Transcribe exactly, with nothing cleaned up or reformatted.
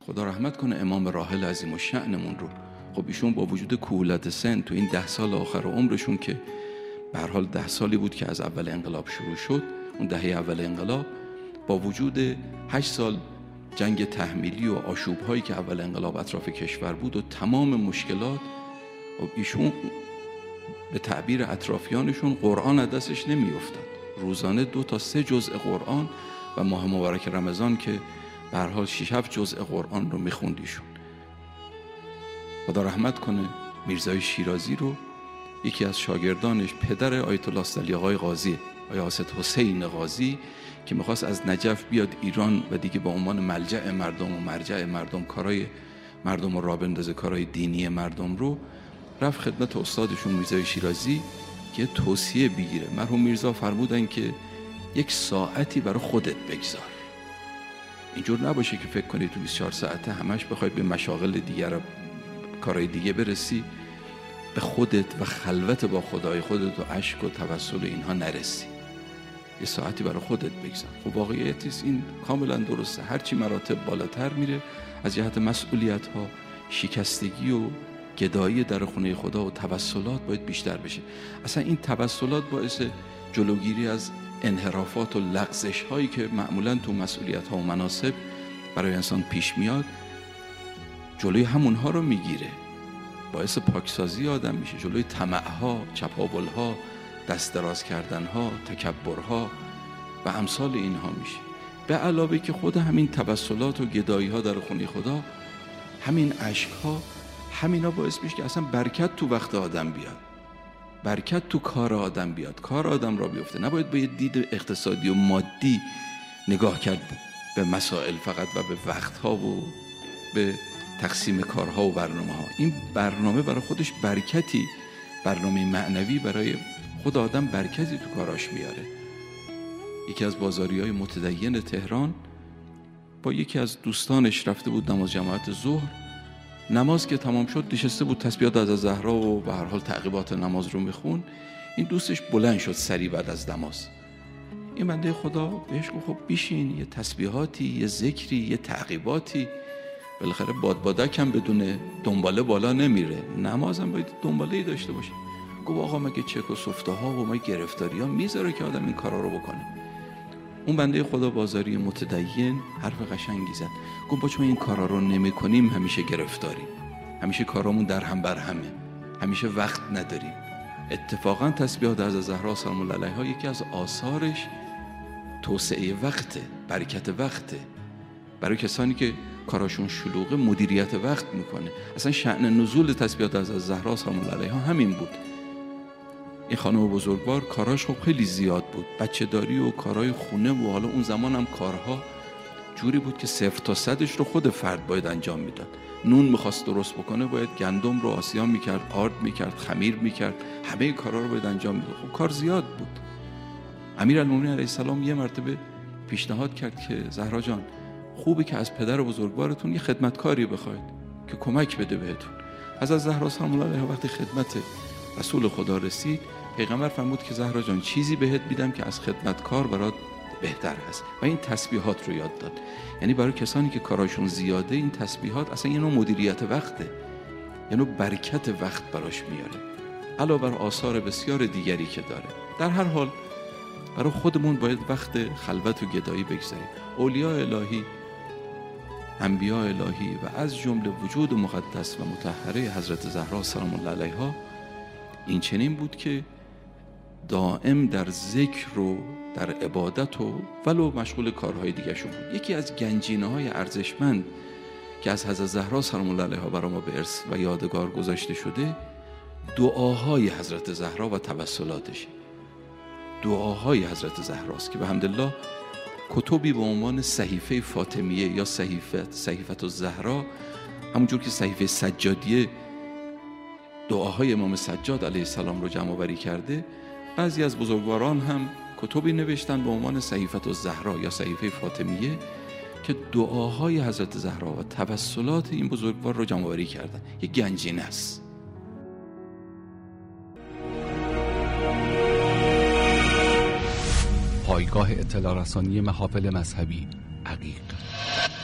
خدا رحمت کنه امام راحل عظیم الشأنمون رو. خب ایشون با وجود کهولت سن تو این ده سال آخر عمرشون که به هر حال ده سالی بود که از اول انقلاب شروع شد، اون دهه اول انقلاب، با وجود هشت سال جنگ تحمیلی و آشوب‌هایی که اول انقلاب اطراف کشور بود و تمام مشکلات، و ایشون به تعبیر اطرافیانشون قرآن از دستش نمی‌افتاد. روزانه دو تا سه جزء قرآن و ماه مبارک رمضان که به هر حال شش هفت جزء قرآن رو می‌خوند ایشون. خدا رحمت کنه میرزای شیرازی رو، یکی از شاگردانش پدر آیت الله استعلی آقای قاضی، آقای حاسد حسین قاضی، که میخواست از نجف بیاد ایران و دیگه با عنوان ملجأ مردم و مرجع مردم کارای مردم رو راه بندازه، کارای دینی مردم رو، رفت خدمت استادشون میرزای شیرازی که توصیه بگیره. مرحوم میرزا فرمودن که یک ساعتی برای خودت بگذار. اینجور نباشه که فکر کنی تو بیست و چهار ساعته همش بخوای به مشاغل دیگر کارهای دیگه برسی، به خودت و خلوت با خدای خودت و عشق و توسل اینها نرسی. یه ساعتی برای خودت بگذار. خب واقعیت است این کاملا درسته. هرچی مراتب بالاتر میره از جهت مسئولیت ها، شکستگی و گدایی در خونه خدا و توسلات باید بیشتر بشه. اصلا این توسلات باعث جلوگیری از انحرافات و لغزش هایی که معمولا تو مسئولیت ها و مناصب برای انسان پیش میاد، جلوی همونها رو میگیره، باعث پاکسازی آدم میشه، جلوی طمع‌ها، چپاول‌ها، دست دراز کردن‌ها، تکبرها و امثال اینها میشه. به علاوه که خود همین توسلات و گدایی‌ها در خونه خدا، همین عشق‌ها، همینا باعث میشه که اصلا برکت تو وقت آدم بیاد، برکت تو کار آدم بیاد، کار آدم را بیفته. نباید با یه دید اقتصادی و مادی نگاه کرد به مسائل فقط و به وقت‌ها و به تقسیم کارها و برنامه ها. این برنامه برای خودش برکتی، برنامه معنوی برای خود آدم برکتی تو کاراش میاره. یکی از بازاری های متدین تهران با یکی از دوستانش رفته بود نماز جماعت ظهر. نماز که تمام شد نشسته بود تسبیحات از زهرا و به هر حال تعقیبات نماز رو میخون. این دوستش بلند شد سری بعد از نماز. این بنده خدا بهش گفت خب بشین، یه تسبیحاتی، یه ذکری، یه تعقیباتی، بالاخره بادبادک هم بدون دنباله بالا نمیره، نماز هم باید دنباله‌ای داشته باشه. گفت آقا مگه چک و سفته ها و ما گرفتاری ها میذاره که آدم این کارا رو بکنه؟ اون بنده خدا بازاری متدین حرف قشنگی زد. گفت با چون این کارا رو نمی کنیم همیشه گرفتاریم، همیشه کارامون در هم بر همه، همیشه وقت نداریم. اتفاقا تسبیحات از زهرا سلام الله علیها یکی از آثارش توسعه وقته، برکت وقته. برای کسانی که کاراشون شلوغه مدیریت وقت میکنه. اصلا شأن نزول تسبیحات از زهرا سلام الله علیها همین بود. این خانم بزرگوار کاراش خب خیلی زیاد بود، بچه داری و کارهای خونه و حالا اون زمان هم کارها جوری بود که صفر تا صدش رو خود فرد باید انجام میداد. نون میخواست درست بکنه باید گندم رو آسیا میکرد، آرد میکرد، خمیر میکرد، همه کارها رو باید انجام میداد. خب کار زیاد بود. امیرالمومنین علیه السلام یه مرتبه پیشنهاد کرد که زهرا جان خوبه که از پدر بزرگوارتون یه خدمتکاری بخواید که کمک بده بهتون. حضرت زهرا سلام الله علیها وقتی خدمت رسول خدا رسید، پیغمبر فرمود که زهرا جان چیزی بهت میدم که از خدمتکار برات بهتر هست و این تسبیحات رو یاد داد. یعنی برای کسانی که کاراشون زیاده این تسبیحات اصلا یه نوع مدیریت وقته، یه نوع برکت وقت براش میاره، علاوه بر آثار بسیار دیگری که داره. در هر حال برای خودمون باید وقت خلوت و گدایی بگذاریم. اولیاء الهی، انبیاء الهی و از جمله وجود مقدس و مطهره حضرت زهرا سلام الله علیها این چنین بود که دائم در ذکر و در عبادت و ولو مشغول کارهای دیگه شون بود. یکی از گنجینه های ارزشمند که از حضرت زهرا سلام الله علیها برای ما به ارث و یادگار گذاشته شده دعاهای حضرت زهرا و توسلاتش. دعاهای حضرت زهراست که به حمدالله کتبی به عنوان صحیفه فاطمیه یا صحیفه صحیفه الزهرا، همونجور که صحیفه سجادیه دعاهای امام سجاد علیه السلام رو جمع آوری کرده، بعضی از بزرگواران هم کتبی نوشتن به عنوان صحیفه الزهرا یا صحیفه فاطمیه که دعاهای حضرت زهرا و توسلات این بزرگوار رو جمع آوری کردن. یک گنجینه است. پایگاه اطلاع رسانی محافل مذهبی عقیق.